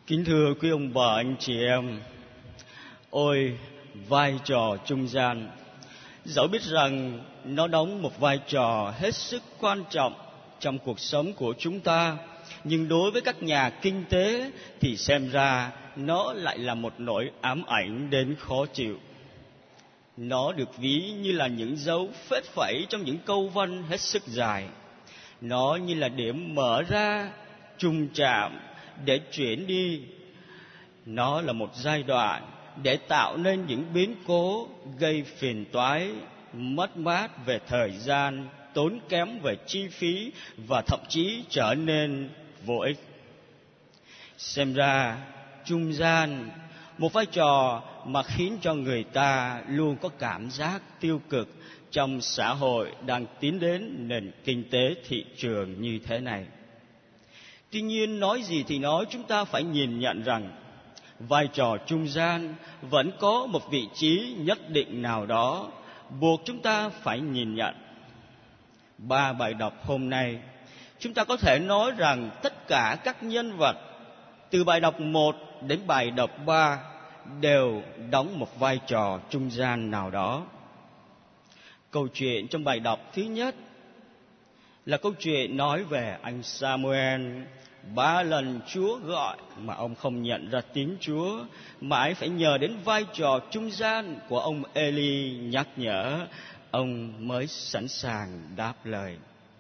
Kính thưa quý ông bà, anh chị em, ôi vai trò trung gian, dẫu biết rằng nó đóng một vai trò hết sức quan trọng trong cuộc sống của chúng ta, nhưng đối với các nhà kinh tế thì xem ra nó lại là một nỗi ám ảnh đến khó chịu. Nó được ví như là những dấu phết phẩy trong những câu văn hết sức dài. Nó như là điểm mở ra, trùng chạm để chuyển đi. Nó là một giai đoạn để tạo nên những biến cố gây phiền toái, mất mát về thời gian, tốn kém về chi phí và thậm chí trở nên vô ích. Xem ra, trung gian, một vai trò mà khiến cho người ta luôn có cảm giác tiêu cực trong xã hội đang tiến đến nền kinh tế thị trường như thế này. Tuy nhiên, nói gì thì nói, chúng ta phải nhìn nhận rằng vai trò trung gian vẫn có một vị trí nhất định nào đó buộc chúng ta phải nhìn nhận. 3 bài đọc hôm nay, chúng ta có thể nói rằng tất cả các nhân vật từ bài đọc 1 đến bài đọc 3 đều đóng một vai trò trung gian nào đó. Câu chuyện trong bài đọc thứ nhất là câu chuyện nói về anh Samuel. 3 lần Chúa gọi mà ông không nhận ra tiếng Chúa, mãi phải nhờ đến vai trò trung gian của ông Eli nhắc nhở, ông mới sẵn sàng đáp lời.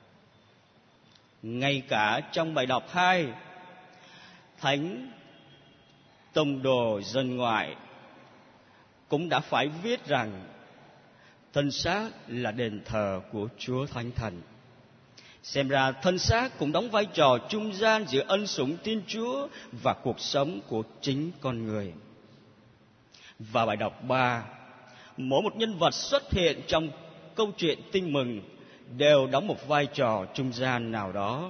Ngay cả trong bài đọc 2, Thánh Tông đồ dân ngoại cũng đã phải viết rằng thân xác là đền thờ của Chúa Thánh Thần. Xem ra thân xác cũng đóng vai trò trung gian giữa ân sủng Thiên Chúa và cuộc sống của chính con người. Và bài đọc 3, mỗi một nhân vật xuất hiện trong câu chuyện Tin Mừng đều đóng một vai trò trung gian nào đó.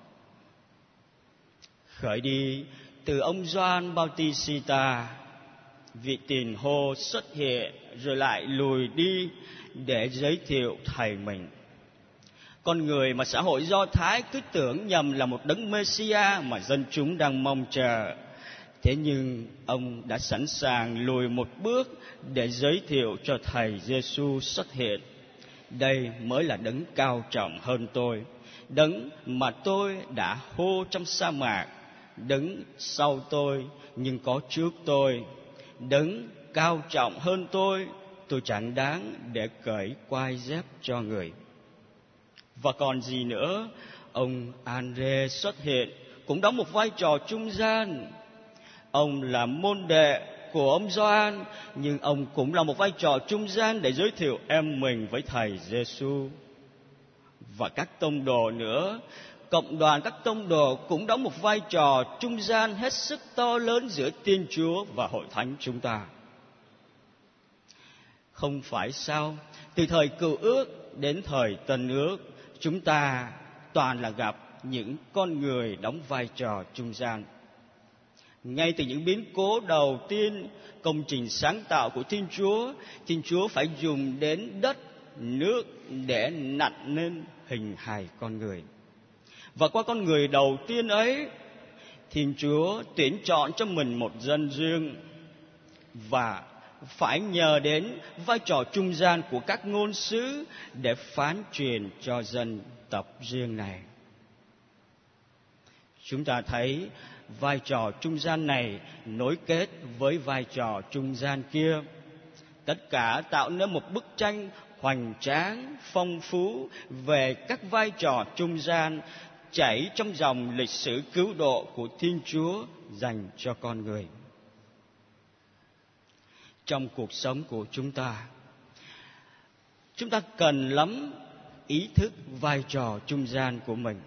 Khởi đi từ ông Gioan Bautista, vị tiền hô xuất hiện rồi lại lùi đi để giới thiệu thầy mình. Con người mà xã hội Do Thái cứ tưởng nhầm là một đấng Messiah mà dân chúng đang mong chờ. Thế nhưng ông đã sẵn sàng lùi một bước để giới thiệu cho thầy Giêsu xuất hiện. Đây mới là đấng cao trọng hơn tôi, đấng mà tôi đã hô trong sa mạc, đấng sau tôi nhưng có trước tôi, đấng cao trọng hơn tôi chẳng đáng để cởi quai dép cho người. Và còn gì nữa, ông Andre xuất hiện cũng đóng một vai trò trung gian. Ông là môn đệ của ông Gioan, nhưng ông cũng là một vai trò trung gian để giới thiệu em mình với thầy Giêsu. Và các tông đồ nữa, cộng đoàn các tông đồ cũng đóng một vai trò trung gian hết sức to lớn giữa Thiên Chúa và hội thánh chúng ta. Không phải sao, từ thời Cựu Ước đến thời Tân Ước, chúng ta toàn là gặp những con người đóng vai trò trung gian. Ngay từ những biến cố đầu tiên, công trình sáng tạo của Thiên Chúa phải dùng đến đất, nước để nặn nên hình hài con người. Và qua con người đầu tiên ấy, Thiên Chúa tuyển chọn cho mình một dân riêng, và phải nhờ đến vai trò trung gian của các ngôn sứ để phán truyền cho dân tộc riêng này. Chúng ta thấy vai trò trung gian này nối kết với vai trò trung gian kia. Tất cả tạo nên một bức tranh hoành tráng, phong phú về các vai trò trung gian chảy trong dòng lịch sử cứu độ của Thiên Chúa dành cho con người. Trong cuộc sống của chúng ta cần lắm ý thức vai trò trung gian của mình.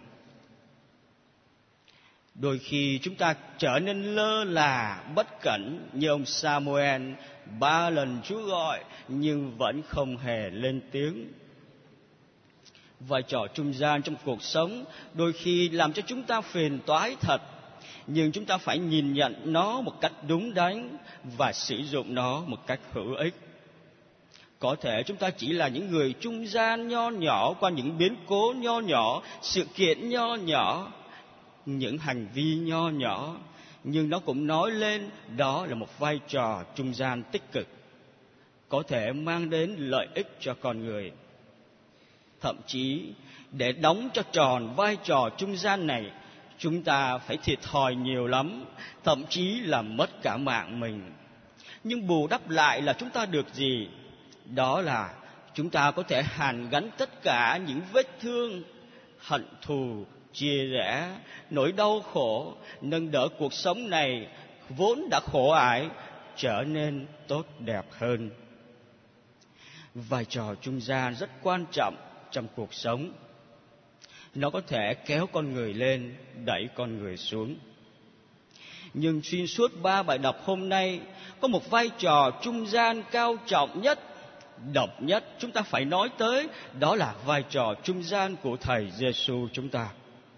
Đôi khi chúng ta trở nên lơ là, bất cẩn như ông Samuel. 3 lần Chúa gọi nhưng vẫn không hề lên tiếng. Vai trò trung gian trong cuộc sống đôi khi làm cho chúng ta phiền toái thật, nhưng chúng ta phải nhìn nhận nó một cách đúng đắn và sử dụng nó một cách hữu ích. Có thể chúng ta chỉ là những người trung gian nho nhỏ qua những biến cố nho nhỏ, sự kiện nho nhỏ, những hành vi nho nhỏ, nhưng nó cũng nói lên đó là một vai trò trung gian tích cực, có thể mang đến lợi ích cho con người. Thậm chí để đóng cho tròn vai trò trung gian này, chúng ta phải thiệt thòi nhiều lắm, thậm chí là mất cả mạng mình. Nhưng bù đắp lại là chúng ta được gì? Đó là chúng ta có thể hàn gắn tất cả những vết thương, hận thù, chia rẽ, nỗi đau khổ, nâng đỡ cuộc sống này vốn đã khổ ải trở nên tốt đẹp hơn. Vai trò trung gian rất quan trọng trong cuộc sống. Nó có thể kéo con người lên, đẩy con người xuống. Nhưng xuyên suốt 3 bài đọc hôm nay, có một vai trò trung gian cao trọng nhất, độc nhất chúng ta phải nói tới, đó là vai trò trung gian của Thầy Giêsu chúng ta.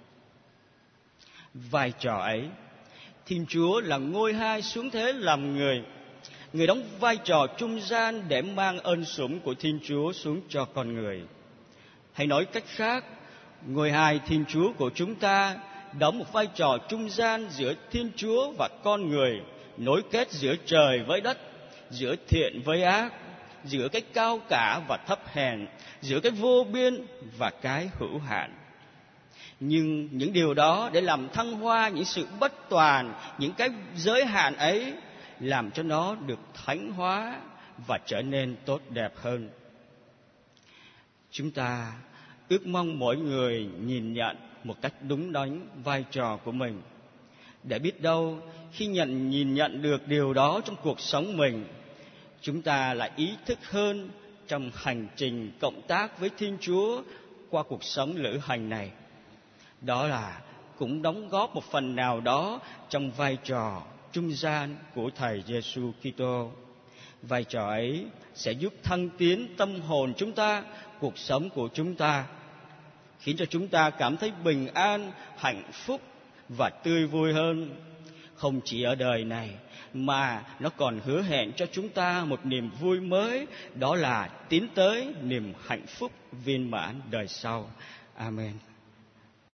Vai trò ấy, Thiên Chúa là ngôi hai xuống thế làm người. Người đóng vai trò trung gian để mang ân sủng của Thiên Chúa xuống cho con người. Hay nói cách khác, ngôi hai Thiên Chúa của chúng ta đóng một vai trò trung gian giữa Thiên Chúa và con người, nối kết giữa trời với đất, giữa thiện với ác, giữa cái cao cả và thấp hèn, giữa cái vô biên và cái hữu hạn. Nhưng những điều đó để làm thăng hoa những sự bất toàn, những cái giới hạn ấy, làm cho nó được thánh hóa và trở nên tốt đẹp hơn. Chúng ta ước mong mỗi người nhìn nhận một cách đúng đắn vai trò của mình, để biết đâu khi nhìn nhận được điều đó trong cuộc sống mình, chúng ta lại ý thức hơn trong hành trình cộng tác với Thiên Chúa qua cuộc sống lữ hành này. Đó là cũng đóng góp một phần nào đó trong vai trò trung gian của Thầy Giêsu Kitô. Vai trò ấy sẽ giúp thăng tiến tâm hồn chúng ta, cuộc sống của chúng ta, khiến cho chúng ta cảm thấy bình an, hạnh phúc và tươi vui hơn. Không chỉ ở đời này, mà nó còn hứa hẹn cho chúng ta một niềm vui mới, đó là tiến tới niềm hạnh phúc viên mãn đời sau. Amen.